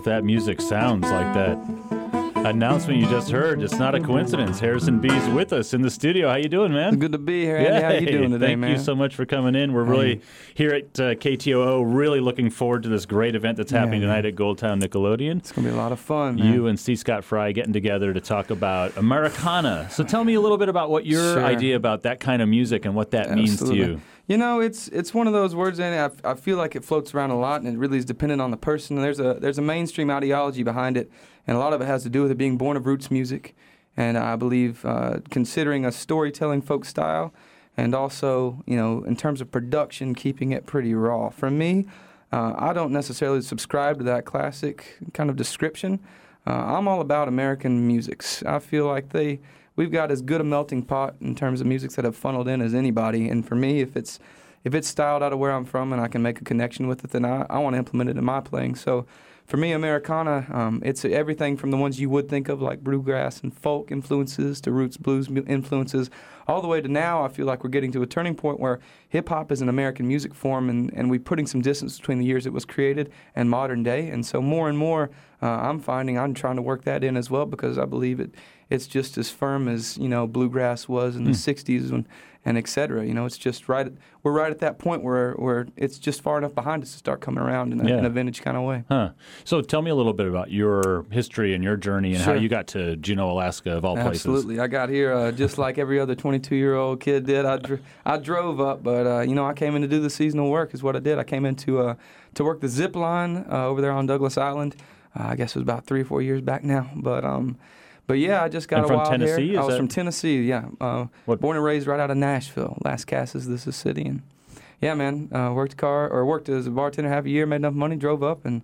that music sounds like that announcement you just heard. It's not a coincidence. Harrison B's with us in the studio. How you doing, man? It's good to be here, Andy. How you doing today, man? Thank you so much for coming in. We're really here at KTOO, really looking forward to this great event that's happening tonight at Goldtown Nickelodeon. It's going to be a lot of fun, man. You and C. Scott Fry getting together to talk about Americana. So tell me a little bit about what your idea about that kind of music and what that means to you. You know, it's one of those words, Andy, I feel like it floats around a lot, and it really is dependent on the person. There's a mainstream ideology behind it, and a lot of it has to do with it being born of roots music. And I believe considering a storytelling folk style, and also, you know, in terms of production, keeping it pretty raw. For me, I don't necessarily subscribe to that classic kind of description. I'm all about American musics. I feel like we've got as good a melting pot in terms of musics that have funneled in as anybody. And for me, if it's styled out of where I'm from and I can make a connection with it, then I want to implement it in my playing. So for me, Americana, it's everything from the ones you would think of, like bluegrass and folk influences, to roots blues influences, all the way to now. I feel like we're getting to a turning point where hip-hop is an American music form, and we're putting some distance between the years it was created and modern day. And so more and more, I'm finding I'm trying to work that in as well, because I believe it's just as firm as, you know, bluegrass was in the 60s and et cetera. You know, it's just we're right at that point where it's just far enough behind us to start coming around in a vintage kind of way. Huh. So tell me a little bit about your history and your journey and how you got to Juneau, Alaska, of all places. Absolutely. I got here just like every other 22-year-old kid did. I drove up, but, you know, I came in to do the seasonal work is what I did. I came in to work the zip line over there on Douglas Island. I guess it was about 3 or 4 years back now. But yeah, I just got a while Tennessee, here. I was from Tennessee, yeah. Born and raised right out of Nashville, Las Casas, this is city. And yeah, man, worked as a bartender half a year, made enough money, drove up, and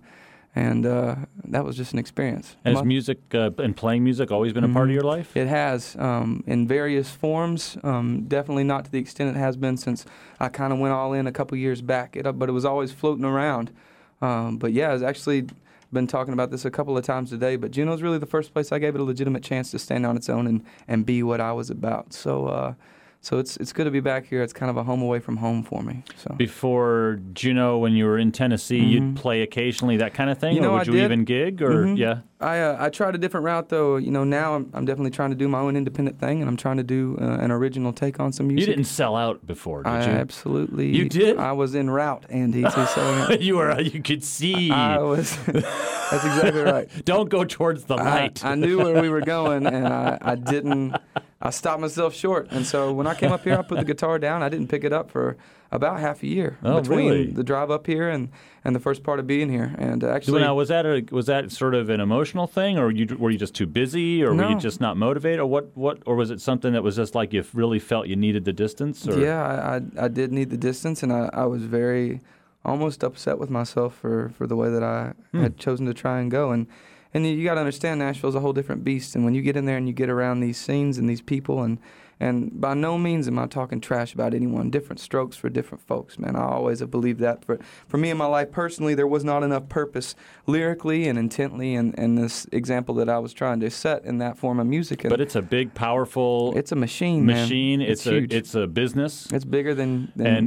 that was just an experience. And has music and playing music always been a part of your life? It has, in various forms. Definitely not to the extent it has been since I kind of went all in a couple years back. But it was always floating around. But yeah, it's actually been talking about this a couple of times today, but Juneau's really the first place I gave it a legitimate chance to stand on its own and be what I was about. So it's good to be back here. It's kind of a home away from home for me. So before Juneau, when you were in Tennessee, you'd play occasionally, that kind of thing, or would you even gig? Or I tried a different route though. You know, now I'm definitely trying to do my own independent thing, and I'm trying to do an original take on some music. You didn't sell out before, did you? Absolutely. You did? I was en route, Andy, to selling out. You could see. I was. That's exactly right. Don't go towards the light. I knew where we were going, and I didn't. I stopped myself short. And so when I came up here, I put the guitar down. I didn't pick it up for about half a year between the drive up here and the first part of being here. And actually, now, was that sort of an emotional thing, or were you just too busy, or were you just not motivated, or what, or was it something that was just like you really felt you needed the distance? Or? Yeah, I did need the distance, and I was very almost upset with myself for the way that I had chosen to try and go. And you got to understand, Nashville's a whole different beast. And when you get in there and you get around these scenes and these people, and by no means am I talking trash about anyone. Different strokes for different folks, man. I always have believed that. For me in my life personally, there was not enough purpose lyrically and intently in this example that I was trying to set in that form of music. But it's a big, powerful... It's a machine, man. It's huge. It's a business. It's bigger than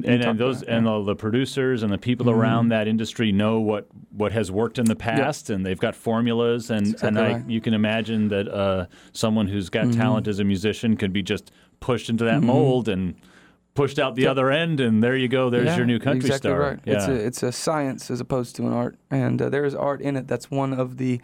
the producers and the people around that industry know what has worked in the past, and they've got formulas, you can imagine that someone who's got talent as a musician could be just pushed into that mold and pushed out the other end, and there you go. There's your new country exactly star. Right. Yeah. It's a science as opposed to an art, and there is art in it. That's one of the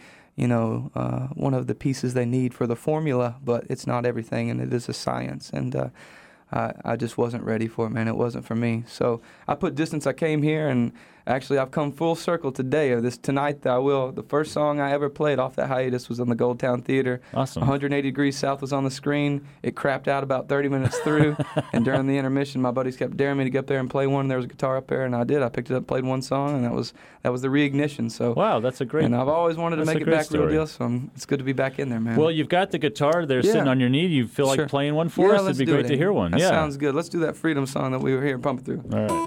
one of the pieces they need for the formula, but it's not everything, and it is a science. And I just wasn't ready for it, man. It wasn't for me. So I put distance. I came here, and actually I've come full circle today, or tonight I will. The first song I ever played off that hiatus was on the Goldtown Theater. Awesome. 180 Degrees South was on the screen. It crapped out about 30 minutes through, and during the intermission, my buddies kept daring me to get up there and play one. There was a guitar up there, and I did. I picked it up, played one song, and that was the reignition. So wow, that's a great. And I've always wanted to make it back story. real deal, so it's good to be back in there, man. Well, you've got the guitar there sitting on your knee. You feel like playing one for us? It'd be great to hear one. That sounds good. Let's do that Freedom song that we were here pumping through. All right.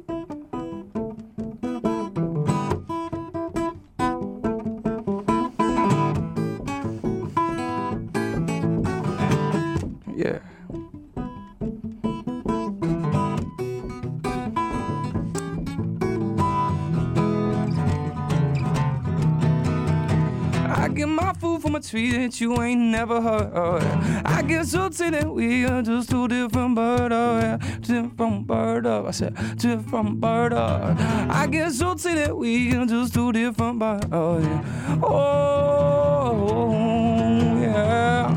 Yeah. get my food from a tree that you ain't never heard. I get so that we are just two different birds. Different bird. I said, different bird. I get so that we are just two different birds. Oh, yeah.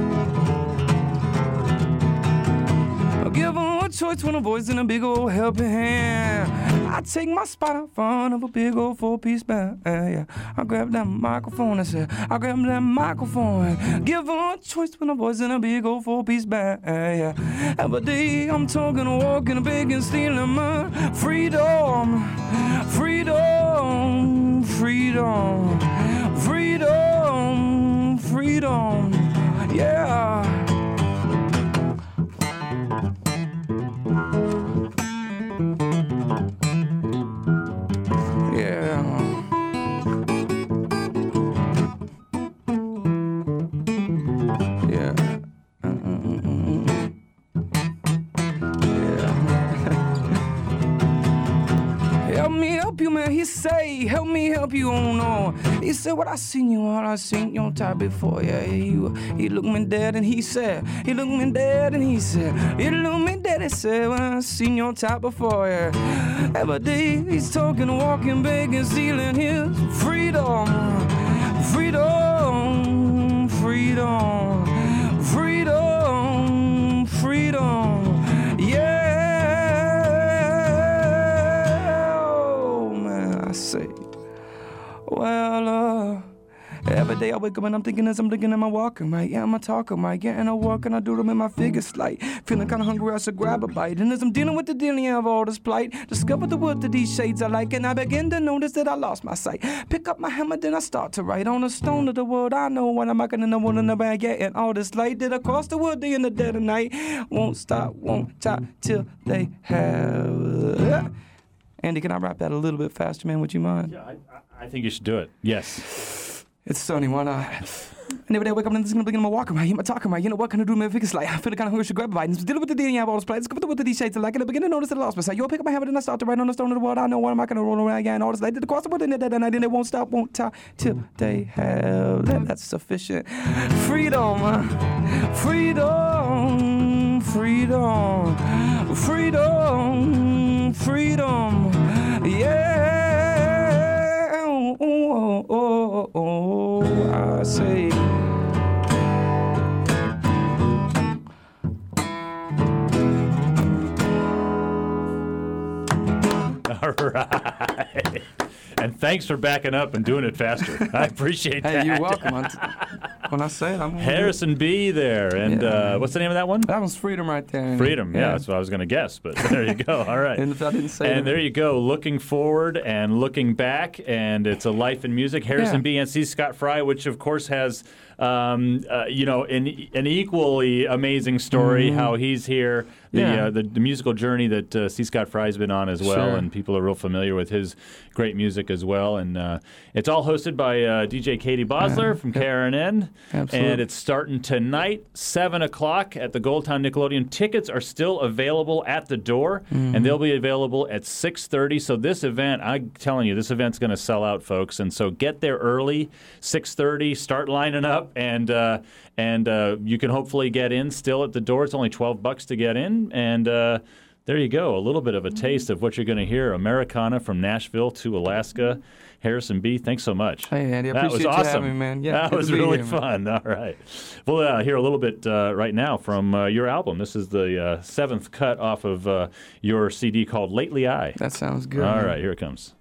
Give them a choice when a voice in a big old helping hand. I take my spot in front of a big old 4-piece band. Yeah. I grab that microphone and say, I grab that microphone. Give them a choice when a voice in a big old 4-piece band. Yeah. Every day I'm talking, walking, begging, stealing my freedom. Freedom, freedom, freedom, freedom. Yeah. He say, help me help you on on. He said, what I seen you on, I seen your type before. Yeah, he looked me dead and he said, he looked me dead and he said, he looked me dead and said, well, I seen your type before. Yeah, every day he's talking, walking, begging, stealing his freedom, freedom, freedom, freedom, freedom. Yeah. I say, well, every day I wake up and I'm thinking as I'm thinking, am I walking right? Yeah, am I talking right? Yeah, and I walk and I do them in my figure slight. Feeling kind of hungry, I should grab a bite. And as I'm dealing with the dealing of all this plight, discover the wood that these shades I like, and I begin to notice that I lost my sight. Pick up my hammer, then I start to write on a stone of the wood. I know what I'm making in the wood in the bag, yeah, and all this light that across the wood day in the dead of night. Won't stop, won't stop till they have. Andy, can I rap that a little bit faster, man? Would you mind? Yeah, I think you should do it. Yes. It's sunny, why not? And every day I wake up and this is going to begin my walking, right? My talking, right? You know what can I do? My figure like I feel the kind of hungry should grab a bite. And dealing with the DNA, I have all this plates. Discover what these shades are like. And I begin to notice that I lost my sight. You all pick up my habit and I start to write on the stone of the world. I know what am I going to roll around again. All this light did across the wood in the dead of night. And they won't stop, won't stop till they have. That's sufficient. Freedom. Freedom. Freedom. Freedom. Freedom. Yeah. I say. All right. And thanks for backing up and doing it faster. I appreciate that. Hey, you're welcome. When I say it, I'm going to Harrison B. there. And what's the name of that one? That one's Freedom right there. Freedom, yeah, that's what I was going to guess. But there you go. All right. And if I didn't say and there you go. Looking forward and looking back. And it's a life in music. Harrison B. and C. Scott Fry, which, of course, has, an equally amazing story, how he's here. The musical journey that C. Scott Fry's been on as well, and people are real familiar with his great music as well. And it's all hosted by DJ Katie Bosler from KRNN. Absolutely. And it's starting tonight, 7 o'clock at the Goldtown Nickelodeon. Tickets are still available at the door, and they'll be available at 6:30. So this event, I'm telling you, this event's going to sell out, folks. And so get there early, 6:30, start lining up, and you can hopefully get in still at the door. It's only $12 to get in, and there you go, a little bit of a taste of what you're going to hear. Americana from Nashville to Alaska. Harrison B., thanks so much. Hey, Andy, I appreciate you having me, man. Yeah, that was really fun. All right. We'll hear a little bit right now from your album. This is the 7th cut off of your CD called Lately I. That sounds good. All right, here it comes.